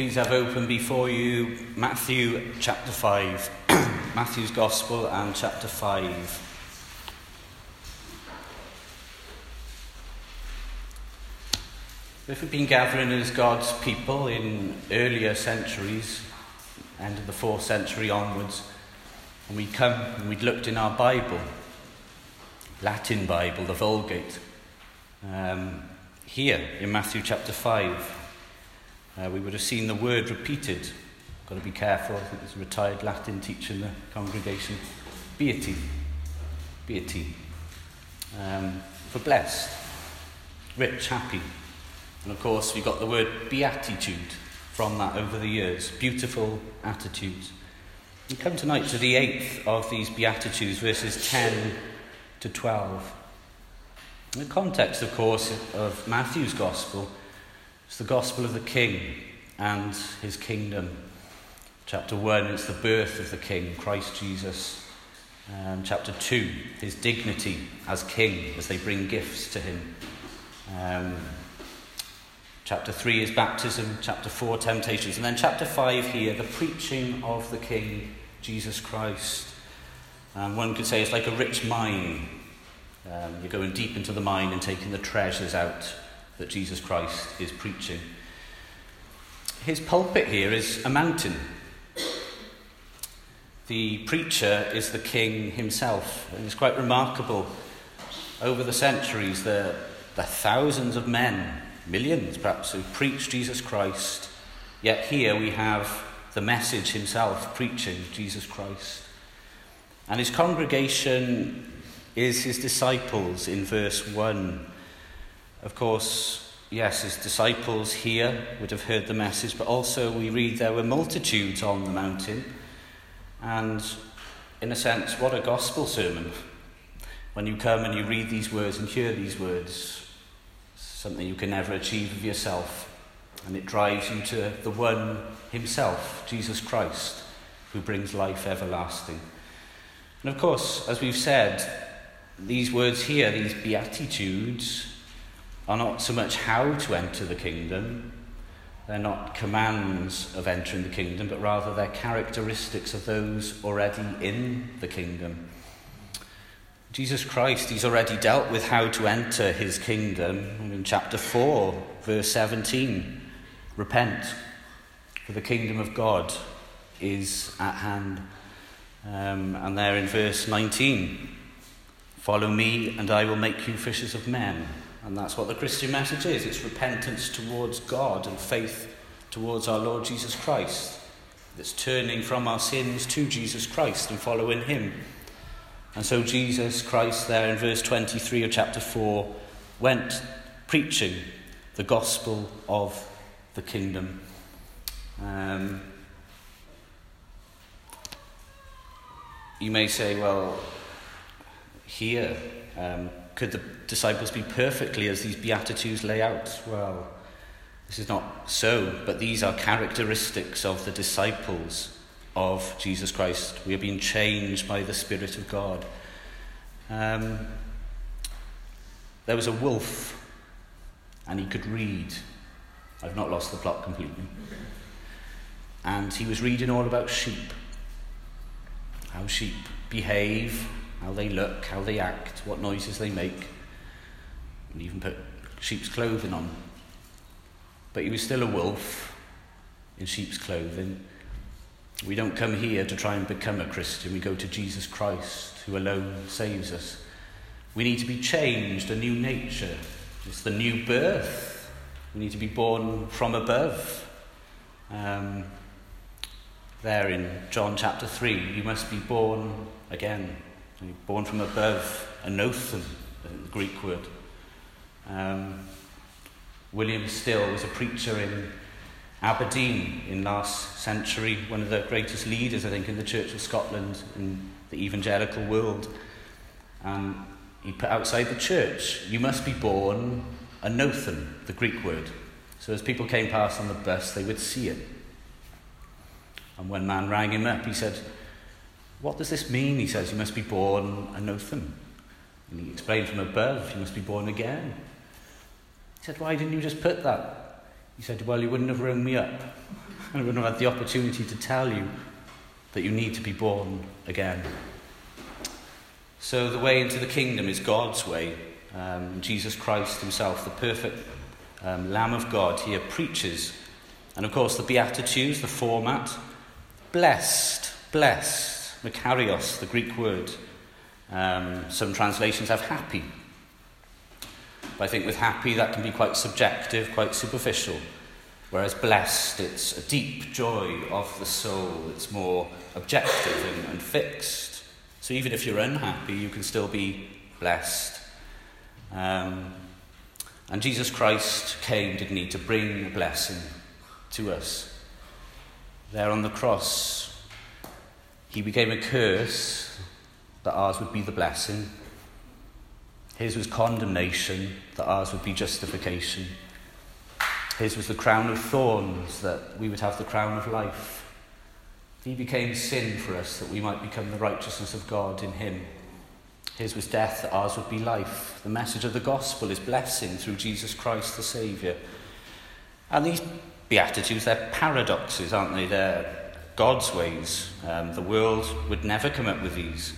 please have open before you Matthew chapter 5, Matthew's Gospel and chapter 5. If we've been gathering as God's people in earlier centuries, end of the 4th century onwards, and we'd come and we'd looked in our Bible, Latin Bible, the Vulgate, here in Matthew chapter 5, we would have seen the word repeated. Got to be careful. I think there's a retired Latin teacher in the congregation. Beati. Beati. For blessed, rich, happy. And of course, we got the word beatitude from that over the years. Beautiful attitudes. We come tonight to the 8th of these beatitudes, verses 10 to 12. In the context, of course, of Matthew's Gospel, it's the Gospel of the King and his kingdom. Chapter 1, it's the birth of the King, Christ Jesus. Chapter 2, his dignity as King, as they bring gifts to him. Chapter 3 is baptism. Chapter 4, temptations. And then chapter 5 here, the preaching of the King, Jesus Christ. One could say it's like a rich mine. You're going deep into the mine and taking the treasures out that Jesus Christ is preaching. His pulpit here is a mountain. The preacher is the King himself. And it's quite remarkable. Over the centuries, the thousands of men, millions perhaps, who preach Jesus Christ. Yet here we have the message himself preaching Jesus Christ. And his congregation is his disciples in verse 1. Of course, yes, his disciples here would have heard the message, but also we read there were multitudes on the mountain. And in a sense, what a gospel sermon. When you come and you read these words and hear these words, something you can never achieve of yourself. And it drives you to the one himself, Jesus Christ, who brings life everlasting. And of course, as we've said, these words here, these beatitudes, are not so much how to enter the kingdom. They're not commands of entering the kingdom, but rather they're characteristics of those already in the kingdom. Jesus Christ, he's already dealt with how to enter his kingdom. In chapter 4, verse 17, repent, for the kingdom of God is at hand. And there in verse 19, follow me and I will make you fishers of men. And that's what the Christian message is. It's repentance towards God and faith towards our Lord Jesus Christ. It's turning from our sins to Jesus Christ and following him. And so Jesus Christ there in verse 23 of chapter 4 went preaching the gospel of the kingdom. You may say, well, here, could the disciples be perfectly as these beatitudes lay out? Well, this is not so, but these are characteristics of the disciples of Jesus Christ. We are being changed by the Spirit of God. There was a wolf, and he could read. I've not lost the plot completely. And he was reading all about sheep. How sheep behave, how they look, how they act, what noises they make. And even put sheep's clothing on. But he was still a wolf in sheep's clothing. We don't come here to try and become a Christian. We go to Jesus Christ, who alone saves us. We need to be changed, a new nature. It's the new birth. We need to be born from above. There in John chapter 3, you must be born again. You're born from above, anothen, the Greek word. William Still was a preacher in Aberdeen in last century, one of the greatest leaders, I think, in the Church of Scotland, in the evangelical world. And he put outside the church, you must be born anothen, the Greek word. So as people came past on the bus, they would see it. And one man rang him up, he said, what does this mean? He says, you must be born anothen. And he explained from above, you must be born again. He said, why didn't you just put that? He said, well, you wouldn't have rung me up. And I wouldn't have had the opportunity to tell you that you need to be born again. So the way into the kingdom is God's way. Jesus Christ himself, the perfect Lamb of God, here preaches. And of course the Beatitudes, the format, blessed, makarios, the Greek word. Some translations have happy. But I think with happy that can be quite subjective, quite superficial. Whereas blessed, it's a deep joy of the soul. It's more objective and fixed. So even if you're unhappy, you can still be blessed. And Jesus Christ came, didn't he, to bring a blessing to us. There on the cross, he became a curse that ours would be the blessing. His was condemnation, that ours would be justification. His was the crown of thorns, that we would have the crown of life. He became sin for us, that we might become the righteousness of God in him. His was death, that ours would be life. The message of the gospel is blessing through Jesus Christ the Saviour. And these Beatitudes, they're paradoxes, aren't they? They're God's ways. The world would never come up with these.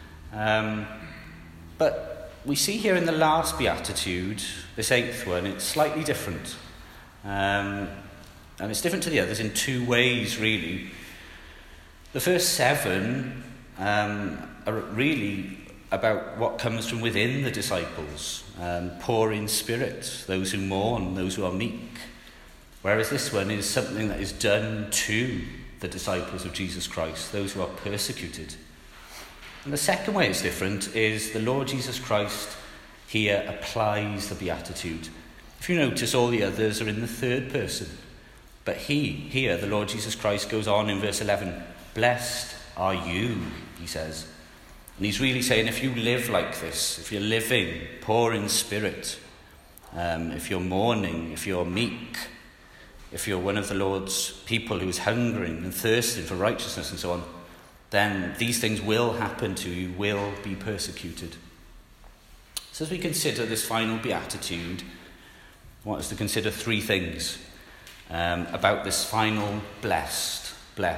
But we see here in the last Beatitude, this 8th one, it's slightly different. And it's different to the others in two ways, really. The first 7 are really about what comes from within the disciples. Poor in spirit, those who mourn, those who are meek. Whereas this one is something that is done to the disciples of Jesus Christ, those who are persecuted. And the second way it's different is the Lord Jesus Christ here applies the Beatitude. If you notice, all the others are in the third person. But here, the Lord Jesus Christ goes on in verse 11, blessed are you, he says. And he's really saying, if you live like this, if you're living poor in spirit, if you're mourning, if you're meek, if you're one of the Lord's people who is hungering and thirsting for righteousness and so on, then these things will happen to you, will be persecuted. So as we consider this final Beatitude, I want us to consider 3 things about this final blessed.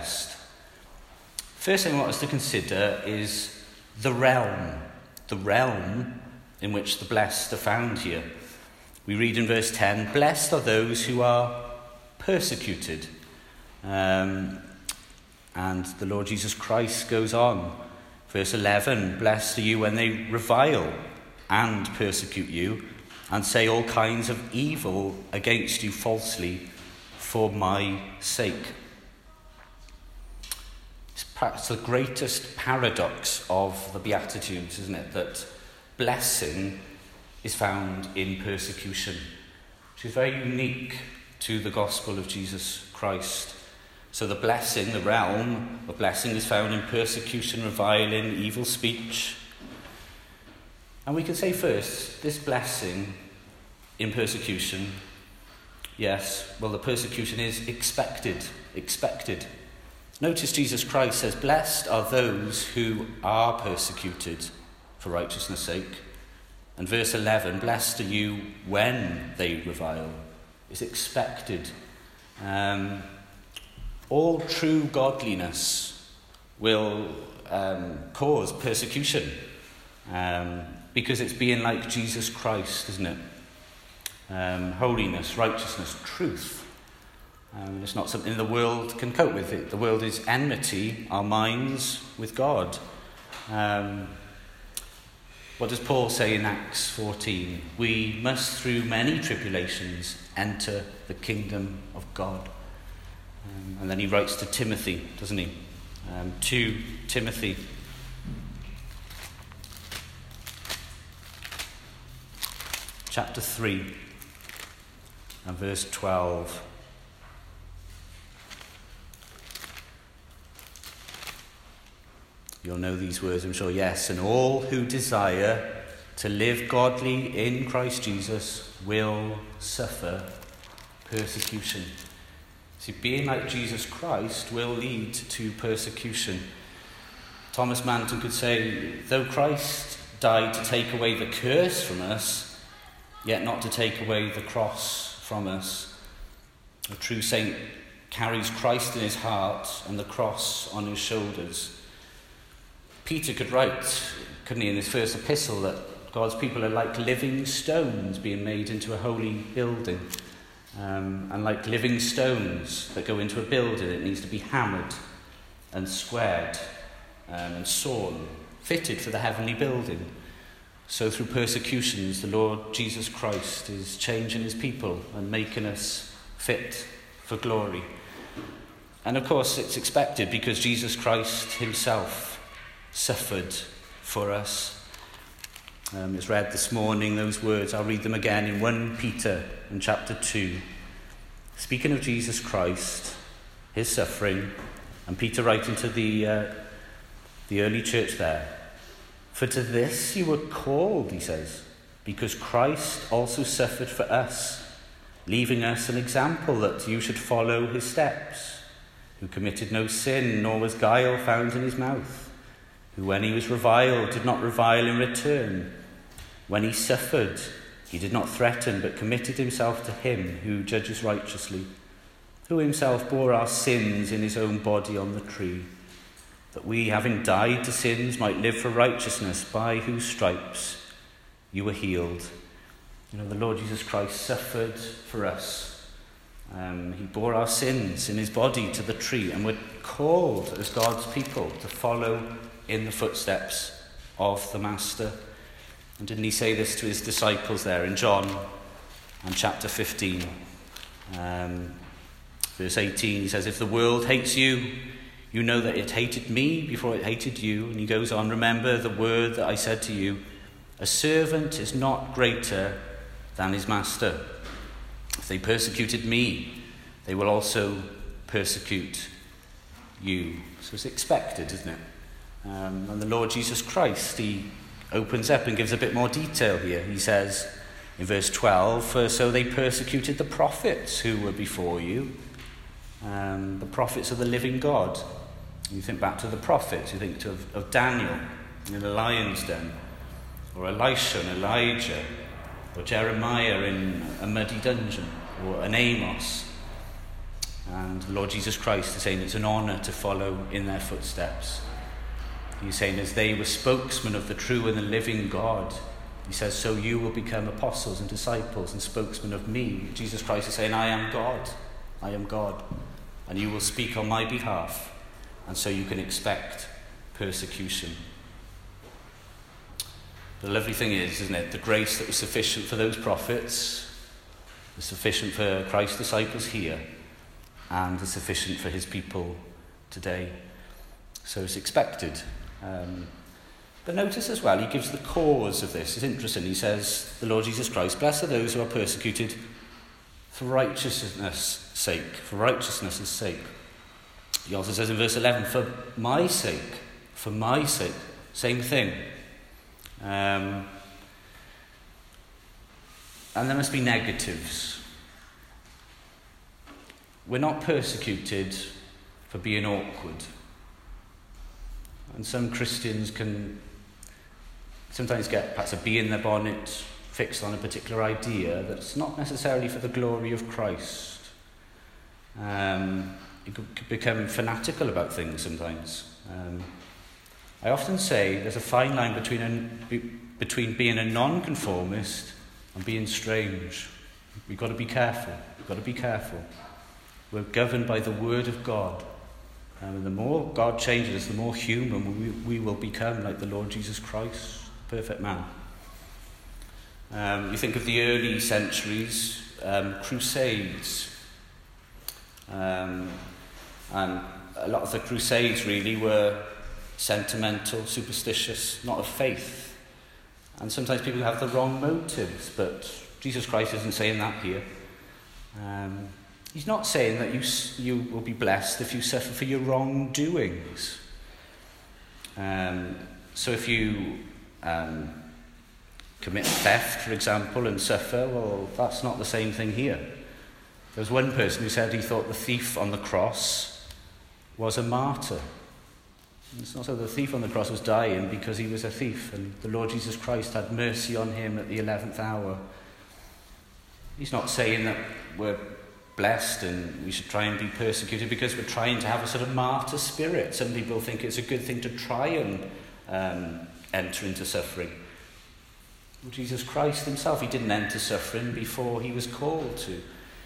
First thing I want us to consider is the realm in which the blessed are found here. We read in verse 10, blessed are those who are persecuted. And the Lord Jesus Christ goes on. Verse 11, blessed are you when they revile and persecute you and say all kinds of evil against you falsely for my sake. It's perhaps the greatest paradox of the Beatitudes, isn't it? That blessing is found in persecution, which is very unique to the gospel of Jesus Christ. So the blessing, the realm of blessing, is found in persecution, reviling, evil speech. And we can say first, this blessing in persecution, yes, well, the persecution is expected. Notice Jesus Christ says, blessed are those who are persecuted for righteousness' sake. And verse 11, blessed are you when they revile. It's expected. All true godliness will cause persecution because it's being like Jesus Christ, isn't it? Holiness, righteousness, truth. It's not something the world can cope with. It. The world is enmity, our minds, with God. What does Paul say in Acts 14? We must, through many tribulations, enter the kingdom of God. And then he writes to Timothy, doesn't he? 2 Timothy. Chapter 3 and verse 12. You'll know these words, I'm sure. Yes, and all who desire to live godly in Christ Jesus will suffer persecution. See, being like Jesus Christ will lead to persecution. Thomas Manton could say, though Christ died to take away the curse from us, yet not to take away the cross from us. A true saint carries Christ in his heart and the cross on his shoulders. Peter could write, couldn't he, in his first epistle, that God's people are like living stones being made into a holy building. And like living stones that go into a building, it needs to be hammered and squared and sawn, fitted for the heavenly building. So through persecutions, the Lord Jesus Christ is changing his people and making us fit for glory. And of course it's expected, because Jesus Christ himself suffered for us. It's read this morning, those words. I'll read them again in 1 Peter in chapter 2. Speaking of Jesus Christ, his suffering, and Peter writing to the early church there. For to this you were called, he says, because Christ also suffered for us, leaving us an example that you should follow his steps, who committed no sin, nor was guile found in his mouth, who when he was reviled did not revile in return. When he suffered, he did not threaten, but committed himself to him who judges righteously, who himself bore our sins in his own body on the tree, that we, having died to sins, might live for righteousness, by whose stripes you were healed. You know, the Lord Jesus Christ suffered for us. He bore our sins in his body to the tree, and we're called as God's people to follow in the footsteps of the Master. And didn't he say this to his disciples there in John and chapter 15? Verse 18, he says, if the world hates you, you know that it hated me before it hated you. And he goes on, remember the word that I said to you, a servant is not greater than his master. If they persecuted me, they will also persecute you. So it's expected, isn't it? And the Lord Jesus Christ, he opens up and gives a bit more detail here. He says in verse 12, for so they persecuted the prophets who were before you, the prophets of the living God. You think back to the prophets, you think of Daniel in the lion's den, or Elisha and Elijah, or Jeremiah in a muddy dungeon, or an Amos. And the Lord Jesus Christ is saying it's an honour to follow in their footsteps. He's saying as they were spokesmen of the true and the living God, he says, so you will become apostles and disciples and spokesmen of me. Jesus Christ is saying, I am God, and you will speak on my behalf, and so you can expect persecution. The lovely thing is, isn't it, the grace that was sufficient for those prophets is sufficient for Christ's disciples here, and is sufficient for his people today. So it's expected. But notice as well, he gives the cause of this. It's interesting. He says, the Lord Jesus Christ, blessed are those who are persecuted for righteousness' sake. For righteousness' sake. He also says in verse 11, for my sake. For my sake. Same thing. And there must be negatives. We're not persecuted for being awkward. And some Christians can sometimes get perhaps a bee in their bonnet fixed on a particular idea that's not necessarily for the glory of Christ. You could become fanatical about things sometimes. I often say there's a fine line between being a non-conformist and being strange. We've got to be careful. We're governed by the Word of God. And the more God changes us, the more human we will become, like the Lord Jesus Christ, perfect man. You think of the early centuries, crusades. And a lot of the crusades really were sentimental, superstitious, not of faith. And sometimes people have the wrong motives, but Jesus Christ isn't saying that here. He's not saying that you will be blessed if you suffer for your wrongdoings. So if you commit theft, for example, and suffer, well, that's not the same thing here. There was one person who said he thought the thief on the cross was a martyr. It's not so the thief on the cross was dying because he was a thief, and the Lord Jesus Christ had mercy on him at the 11th hour. He's not saying that we're blessed and we should try and be persecuted because we're trying to have a sort of martyr spirit. Some people think it's a good thing to try and enter into suffering. Jesus Christ himself, he didn't enter suffering before he was called to.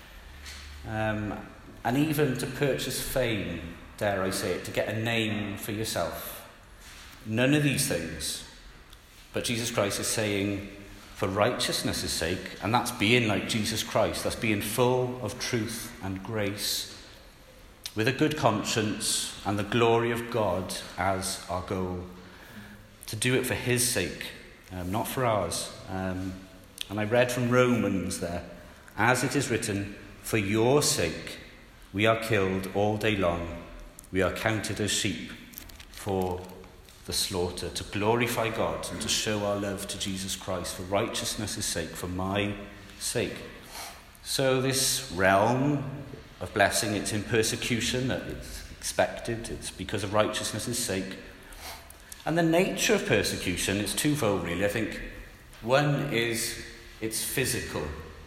And even to purchase fame, dare I say it, to get a name for yourself. None of these things. But Jesus Christ is saying, for righteousness' sake, and that's being like Jesus Christ, that's being full of truth and grace, with a good conscience and the glory of God as our goal. To do it for his sake, not for ours. And I read from Romans there, as it is written, for your sake we are killed all day long. We are counted as sheep for the slaughter, to glorify God and to show our love to Jesus Christ for righteousness' sake, for my sake. So this realm of blessing, it's in persecution, that it's expected, it's because of righteousness' sake. And the nature of persecution is twofold, really. I think one is it's physical,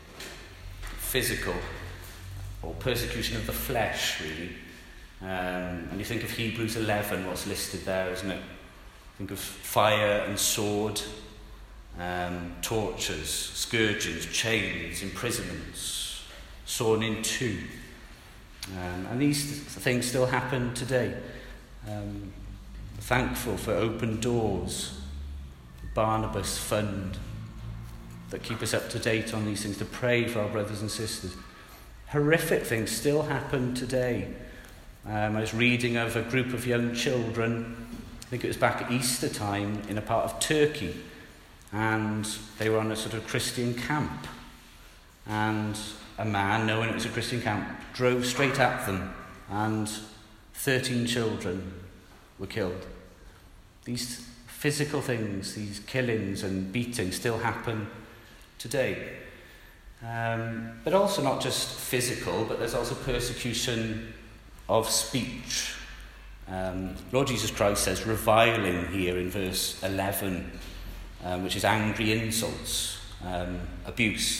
or persecution of the flesh, really. And you think of Hebrews 11, what's listed there, isn't it? Think of fire and sword, tortures, scourgings, chains, imprisonments, sawn in two. And these things still happen today. Thankful for Open Doors, Barnabas Fund, that keep us up to date on these things, to pray for our brothers and sisters. Horrific things still happen today. I was reading of a group of young children, I think it was back at Easter time, in a part of Turkey, and they were on a sort of Christian camp, and a man, knowing it was a Christian camp, drove straight at them, and 13 children were killed. These physical things, these killings and beatings still happen today. But also not just physical, but there's also persecution of speech. Lord Jesus Christ says reviling here in verse 11, which is angry insults, abuse.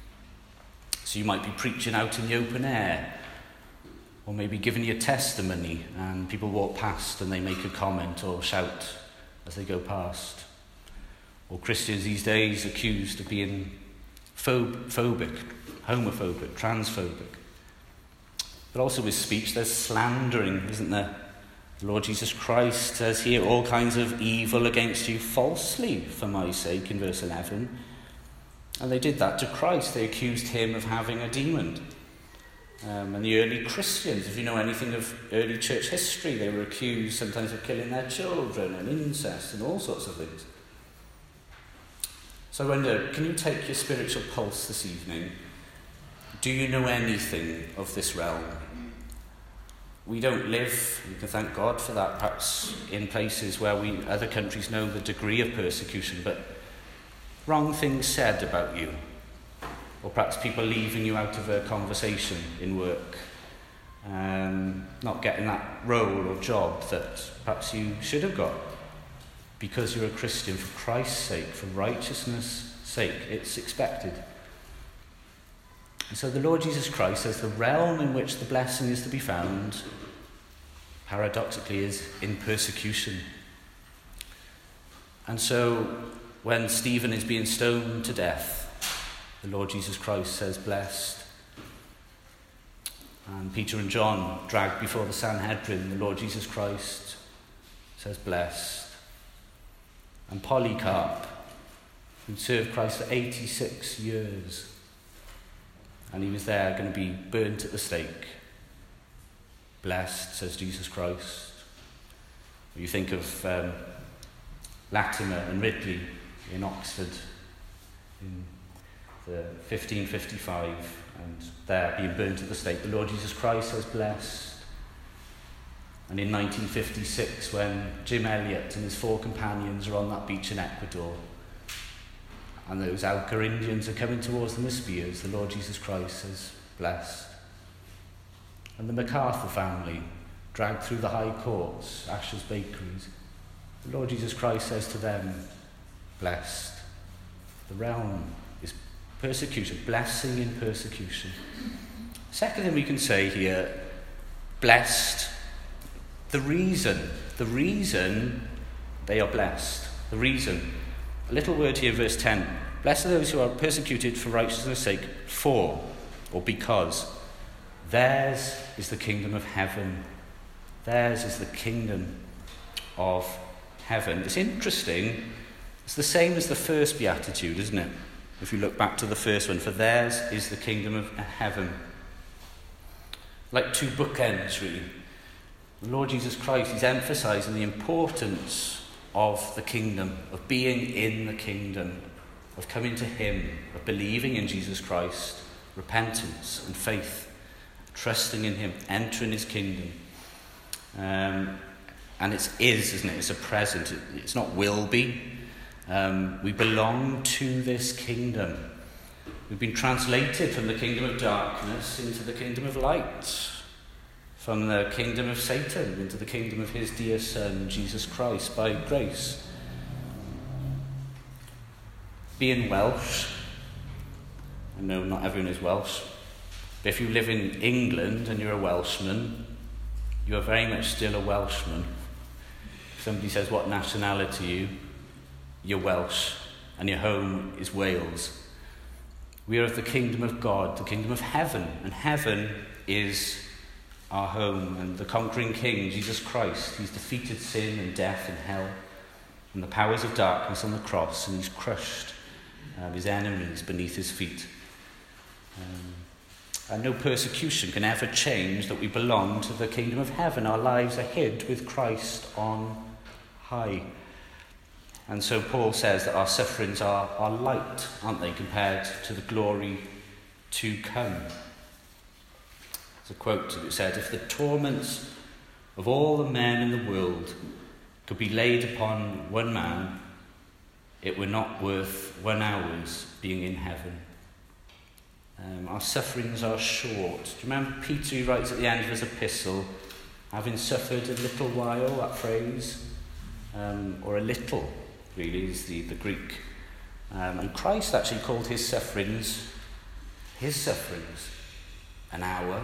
So you might be preaching out in the open air, or maybe giving your testimony, and people walk past and they make a comment or shout as they go past. Or Christians these days accused of being phobic, homophobic, transphobic. But also with speech, there's slandering, isn't there? The Lord Jesus Christ says here, all kinds of evil against you falsely for my sake, in verse 11. And they did that to Christ. They accused him of having a demon. And the early Christians, if you know anything of early church history, they were accused sometimes of killing their children and incest and all sorts of things. So I wonder, can you take your spiritual pulse this evening? Do you know anything of this realm? We don't live, we can thank God for that, perhaps in places where other countries know the degree of persecution, but wrong things said about you, or perhaps people leaving you out of a conversation in work, not getting that role or job that perhaps you should have got because you're a Christian, for Christ's sake, for righteousness' sake. It's expected. And so the Lord Jesus Christ says the realm in which the blessing is to be found, paradoxically, is in persecution. And so when Stephen is being stoned to death, the Lord Jesus Christ says, blessed. And Peter and John dragged before the Sanhedrin, the Lord Jesus Christ says, blessed. And Polycarp, who served Christ for 86 years, and he was there going to be burnt at the stake. Blessed, says Jesus Christ. You think of Latimer and Ridley in Oxford in the 1555, and there being burnt at the stake. The Lord Jesus Christ says, blessed. And in 1956, when Jim Elliot and his 4 companions are on that beach in Ecuador, and those Auca Indians are coming towards them with spears, the Lord Jesus Christ says, blessed. And the MacArthur family, dragged through the high courts, Asher's bakeries, the Lord Jesus Christ says to them, blessed. The realm is persecution, blessing in persecution. Second thing we can say here, blessed. The reason they are blessed. The reason. A little word here, verse 10. Blessed are those who are persecuted for righteousness' sake, for, or because. Theirs is the kingdom of heaven. Theirs is the kingdom of heaven. It's interesting. It's the same as the first beatitude, isn't it? If you look back to the first one, for theirs is the kingdom of heaven. Like two bookends, really. The Lord Jesus Christ is emphasising the importance of the kingdom, of being in the kingdom, of coming to him, of believing in Jesus Christ, repentance and faith, trusting in him, entering his kingdom. And it's is, isn't it? It's a present. It's not will be. We belong to this kingdom. We've been translated from the kingdom of darkness into the kingdom of light, from the kingdom of Satan into the kingdom of his dear Son, Jesus Christ, by grace. Being Welsh, I know not everyone is Welsh, but if you live in England and you're a Welshman, you are very much still a Welshman. If somebody says, what nationality are you? You're Welsh, and your home is Wales. We are of the kingdom of God, the kingdom of heaven, and heaven is our home. And the conquering king, Jesus Christ, he's defeated sin and death and hell and the powers of darkness on the cross, and he's crushed his enemies beneath his feet. And no persecution can ever change that we belong to the kingdom of heaven. Our lives are hid with Christ on high. And so Paul says that our sufferings are light, aren't they, compared to the glory to come. There's a quote that said, if the torments of all the men in the world could be laid upon one man, it were not worth 1 hour's being in heaven. Our sufferings are short. Do you remember Peter, he writes at the end of his epistle, having suffered a little while, that phrase, or a little, really, is the Greek. And Christ actually called his sufferings, an hour.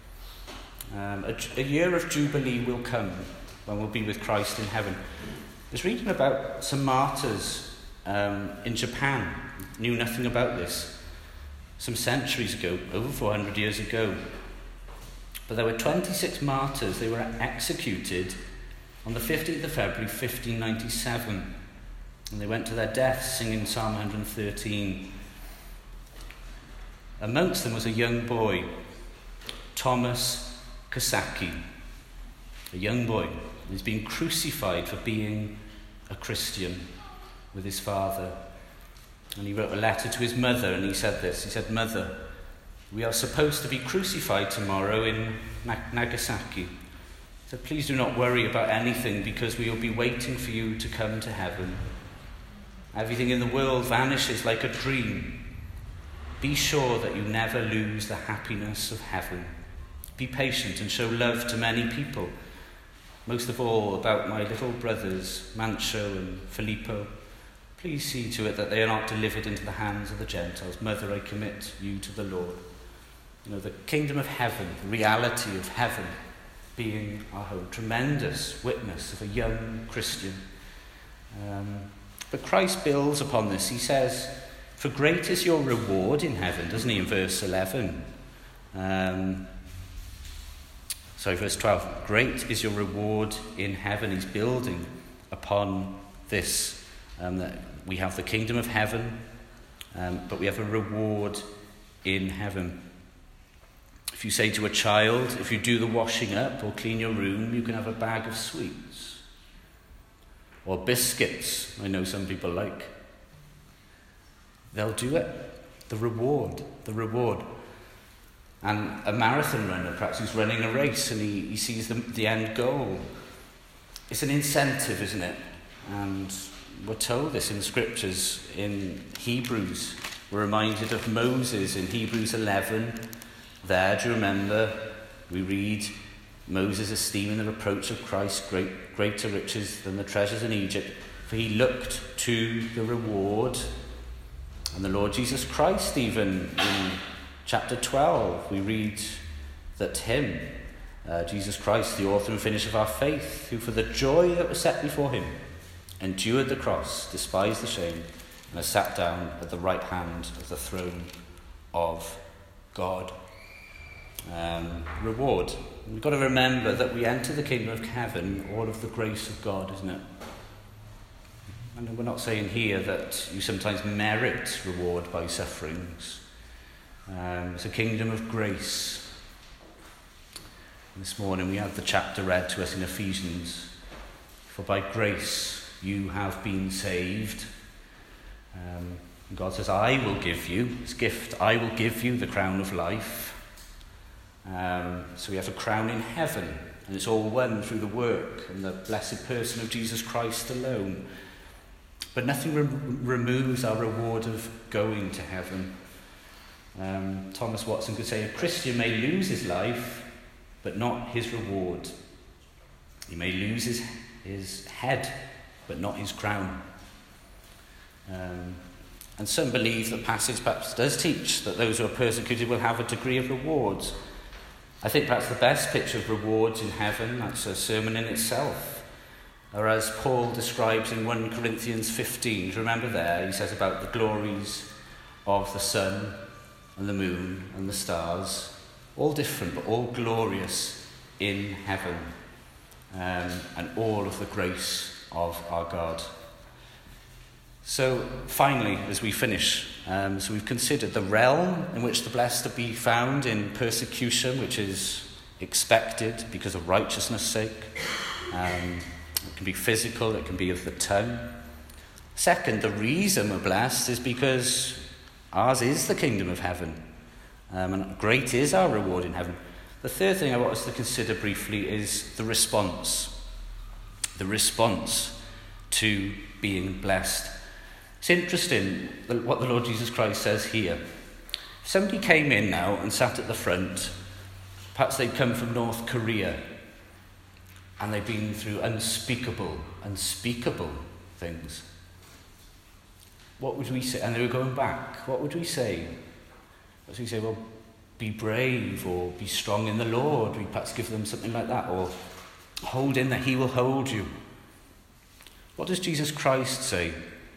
A year of Jubilee will come when we'll be with Christ in heaven. I was reading about some martyrs in Japan, knew nothing about this, some centuries ago, over 400 years ago. But there were 26 martyrs. They were executed on the 15th of February 1597. And they went to their deaths singing Psalm 113. Amongst them was a young boy, Thomas Kosaki. A young boy. He's been crucified for being a Christian with his father. And he wrote a letter to his mother, and he said this. He said, Mother, we are supposed to be crucified tomorrow in Nagasaki. He said, please do not worry about anything, because we will be waiting for you to come to heaven. Everything in the world vanishes like a dream. Be sure that you never lose the happiness of heaven. Be patient and show love to many people. Most of all about my little brothers, Mancho and Filippo. Please see to it that they are not delivered into the hands of the Gentiles. Mother, I commit you to the Lord. You know, the kingdom of heaven, the reality of heaven being our home. Tremendous witness of a young Christian. But Christ builds upon this. He says, for great is your reward in heaven, doesn't he, in verse 11? Verse 12. Great is your reward in heaven. He's building upon this. That we have the kingdom of heaven, but we have a reward in heaven. If you say to a child, if you do the washing up or clean your room, you can have a bag of sweets. Or biscuits, I know some people like. They'll do it. The reward. And a marathon runner, perhaps, who's running a race and he sees the end goal. It's an incentive, isn't it? And we're told this in the scriptures. In Hebrews, we're reminded of Moses in Hebrews 11. There, do you remember, we read, Moses esteeming the reproach of Christ greater riches than the treasures in Egypt, for he looked to the reward. And the Lord Jesus Christ, even in chapter 12, we read that him, Jesus Christ, the author and finisher of our faith, who for the joy that was set before him endured the cross, despised the shame, and has sat down at the right hand of the throne of God. Reward. We've got to remember that we enter the kingdom of heaven all of the grace of God, isn't it? And we're not saying here that you sometimes merit reward by sufferings. It's a kingdom of grace. This morning we had the chapter read to us in Ephesians. For by grace you have been saved. God says, I will give you, his gift, I will give you the crown of life. So we have a crown in heaven, and it's all won through the work and the blessed person of Jesus Christ alone. But nothing removes our reward of going to heaven. Thomas Watson could say, a Christian may lose his life, but not his reward. He may lose his head, but not his crown. And some believe the passage perhaps does teach that those who are persecuted will have a degree of rewards. I think perhaps the best picture of rewards in heaven, that's a sermon in itself. Or as Paul describes in 1 Corinthians 15, do you remember there? He says about the glories of the sun and the moon and the stars, all different but all glorious in heaven, and all of the grace of our God. So finally, as we finish, so we've considered the realm in which the blessed are be found in persecution, which is expected because of righteousness' sake. It can be physical, it can be of the tongue. Second, the reason we're blessed is because ours is the kingdom of heaven, and great is our reward in heaven. The third thing I want us to consider briefly is the response to being blessed. It's interesting what the Lord Jesus Christ says here. If somebody came in now and sat at the front, perhaps they'd come from North Korea, and they've been through unspeakable things. What would we say? And they were going back. What would we say? Would we say, well, be brave, or be strong in the Lord? We'd perhaps give them something like that, or hold in that he will hold you. What does Jesus Christ say?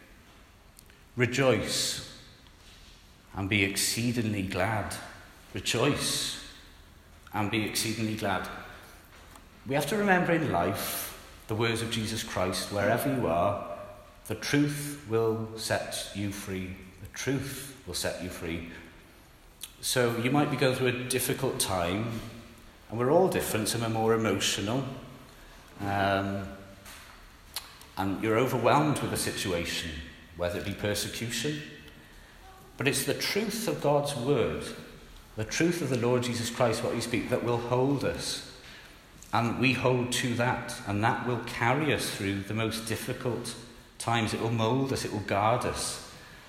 Rejoice and be exceedingly glad. Rejoice and be exceedingly glad. We have to remember in life the words of Jesus Christ, wherever you are, the truth will set you free. The truth will set you free. So you might be going through a difficult time, and we're all different. Some are more emotional, and you're overwhelmed with a situation, whether it be persecution. But it's the truth of God's word, the truth of the Lord Jesus Christ, what he speaks, that will hold us. And we hold to that, and that will carry us through the most difficult times. It will mould us, it will guard us.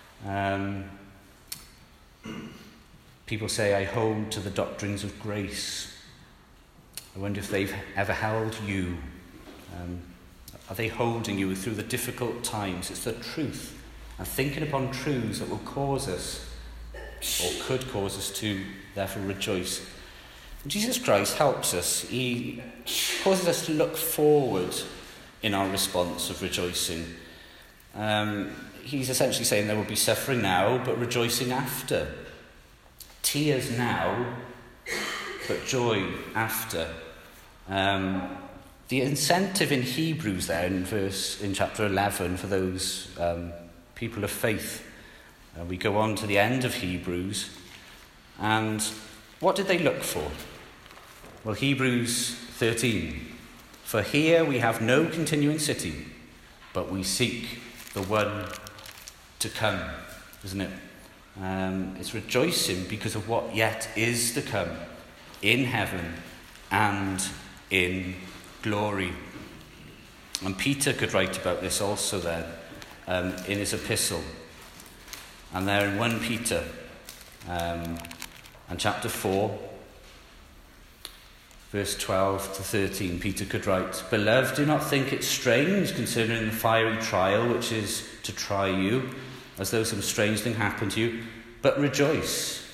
People say, I hold to the doctrines of grace. I wonder if they've ever held you. Are they holding you through the difficult times? It's the truth. And thinking upon truths that will cause us, or could cause us to, therefore rejoice. Jesus Christ helps us. He causes us to look forward in our response of rejoicing. He's essentially saying there will be suffering now, but rejoicing after. Tears now, but joy after. The incentive in Hebrews there in chapter 11 for those people of faith. We go on to the end of Hebrews, and what did they look for? Well, Hebrews 13. For here we have no continuing city, but we seek the one to come, isn't it? It's rejoicing because of what yet is to come in heaven and in glory. And Peter could write about this also then in his epistle. And there in 1 Peter and chapter 4, verse 12 to 13, Peter could write, Beloved, do not think it strange concerning the fiery trial which is to try you, as though some strange thing happened to you, but rejoice,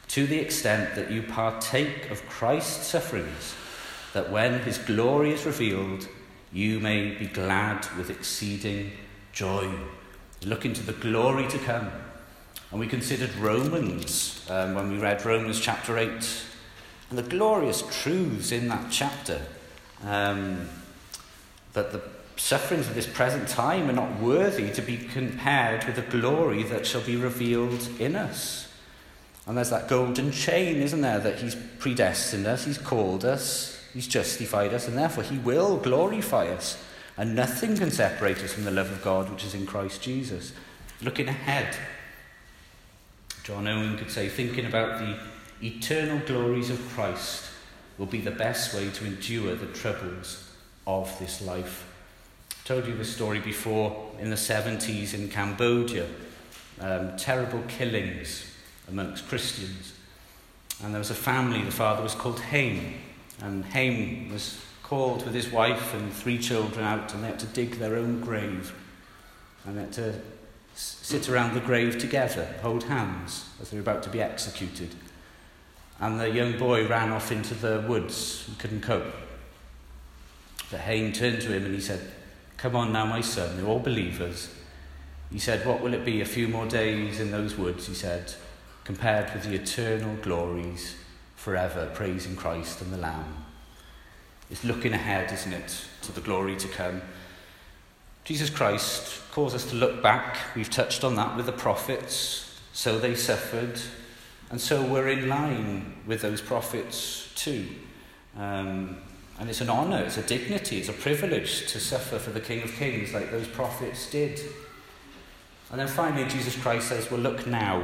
to the extent that you partake of Christ's sufferings, that when his glory is revealed, you may be glad with exceeding joy. Look into the glory to come. And we considered Romans when we read Romans chapter 8, and the glorious truths in that chapter, that the sufferings of this present time are not worthy to be compared with the glory that shall be revealed in us. And there's that golden chain, isn't there, that he's predestined us, he's called us, he's justified us, and therefore he will glorify us. And nothing can separate us from the love of God which is in Christ Jesus. Looking ahead, John Owen could say, thinking about the eternal glories of Christ will be the best way to endure the troubles of this life. I told you this story before, in the 70s in Cambodia, terrible killings amongst Christians. And there was a family, the father was called Haim, and Haim was called with his wife and 3 children out, and they had to dig their own grave, and they had to sit around the grave together, hold hands as they were about to be executed. And the young boy ran off into the woods and couldn't cope. But Haim turned to him and he said, "Come on now, my son, they're all believers." He said, "What will it be, a few more days in those woods," he said, "compared with the eternal glories forever, praising Christ and the Lamb." It's looking ahead, isn't it, to the glory to come. Jesus Christ calls us to look back. We've touched on that with the prophets. So they suffered, and so we're in line with those prophets too. And it's an honour, it's a dignity, it's a privilege to suffer for the King of Kings like those prophets did. And then finally Jesus Christ says, well, look now.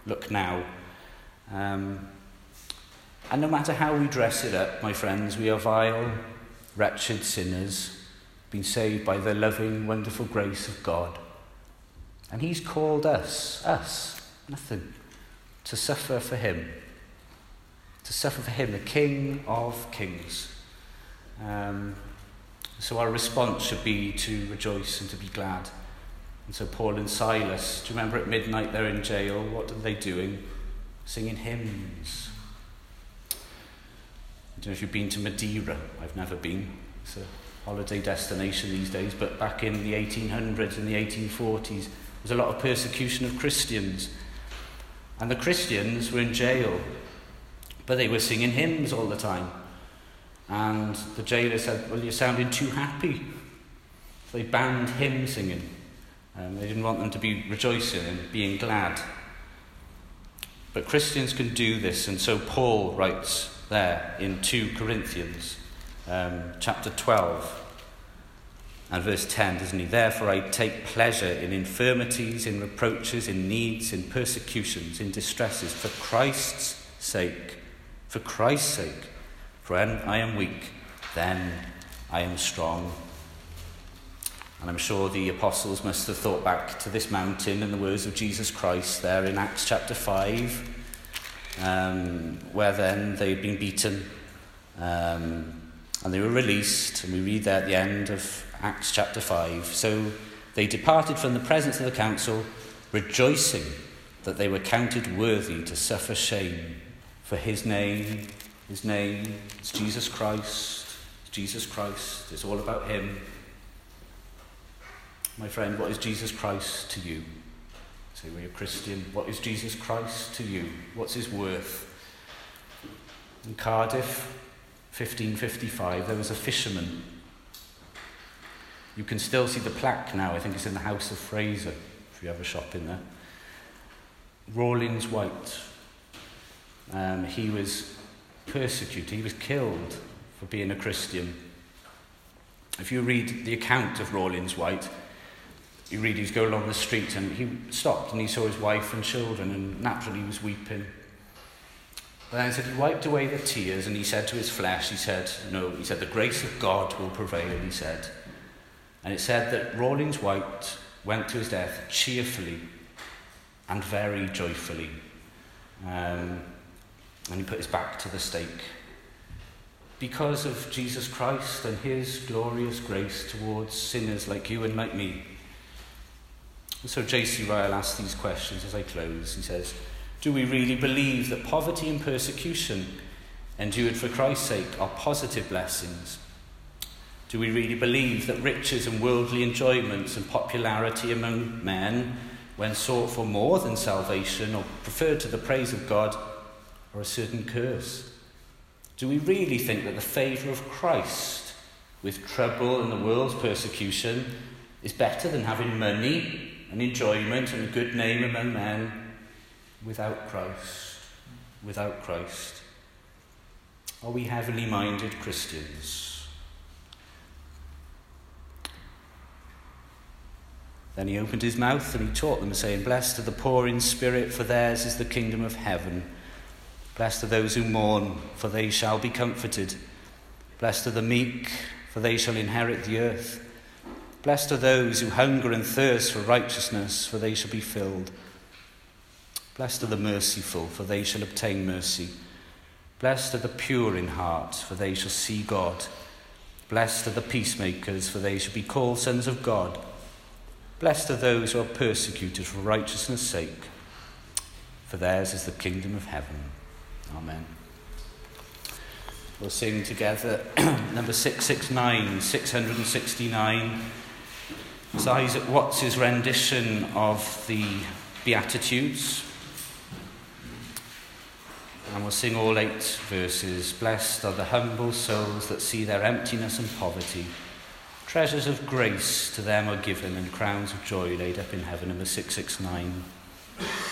And no matter how we dress it up, my friends, we are vile, wretched sinners, been saved by the loving, wonderful grace of God. And he's called us, nothing, to suffer for him. To suffer for him, the King of Kings. So our response should be to rejoice and to be glad. And so Paul and Silas, do you remember at midnight they're in jail? What are they doing? Singing hymns. I don't know if you've been to Madeira. I've never been. It's a holiday destination these days, but back in the 1800s and the 1840s, there was a lot of persecution of Christians. And the Christians were in jail, but they were singing hymns all the time. And the jailer said, well, you're sounding too happy. So they banned hymn singing. They didn't want them to be rejoicing and being glad. But Christians can do this, and so Paul writes there in 2 Corinthians, chapter 12 and verse 10, doesn't he? Therefore I take pleasure in infirmities, in reproaches, in needs, in persecutions, in distresses, for Christ's sake. For Christ's sake. For when I am weak, then I am strong. And I'm sure the apostles must have thought back to this mountain and the words of Jesus Christ there in Acts chapter 5, where then they'd been beaten and they were released. And we read there at the end of Acts chapter 5. So they departed from the presence of the council, rejoicing that they were counted worthy to suffer shame for his name. His name is Jesus Christ. It's Jesus Christ. It's all about him. My friend, what is Jesus Christ to you? Say we're a Christian. What is Jesus Christ to you? What's his worth? In Cardiff, 1555, there was a fisherman. You can still see the plaque now. I think it's in the House of Fraser, if you have a shop in there. Rawlins White. He was persecuted. He was killed for being a Christian. If you read the account of Rawlins White, you read he was going along the street and he stopped and he saw his wife and children, and naturally he was weeping. But then he said he wiped away the tears and he said to his flesh, he said, the grace of God will prevail, he said. And it said that Rawlins White went to his death cheerfully and very joyfully. And he put his back to the stake. Because of Jesus Christ and his glorious grace towards sinners like you and like me. And so J.C. Ryle asks these questions as I close. He says, Do we really believe that poverty and persecution endured for Christ's sake are positive blessings? Do we really believe that riches and worldly enjoyments and popularity among men, when sought for more than salvation or preferred to the praise of God, are a certain curse? Do we really think that the favour of Christ with trouble and the world's persecution is better than having money and enjoyment and a good name among men without Christ? Without Christ. Are we heavenly minded Christians? Then he opened his mouth and he taught them, saying, "Blessed are the poor in spirit, for theirs is the kingdom of heaven. Blessed are those who mourn, for they shall be comforted. Blessed are the meek, for they shall inherit the earth. Blessed are those who hunger and thirst for righteousness, for they shall be filled. Blessed are the merciful, for they shall obtain mercy. Blessed are the pure in heart, for they shall see God. Blessed are the peacemakers, for they shall be called sons of God. Blessed are those who are persecuted for righteousness' sake, for theirs is the kingdom of heaven." Amen. We'll sing together number 669, 669. It's Isaac Watts' rendition of the Beatitudes. And we'll sing all 8 verses. Blessed are the humble souls that see their emptiness and poverty. Treasures of grace to them are given, and crowns of joy laid up in heaven. Number 669.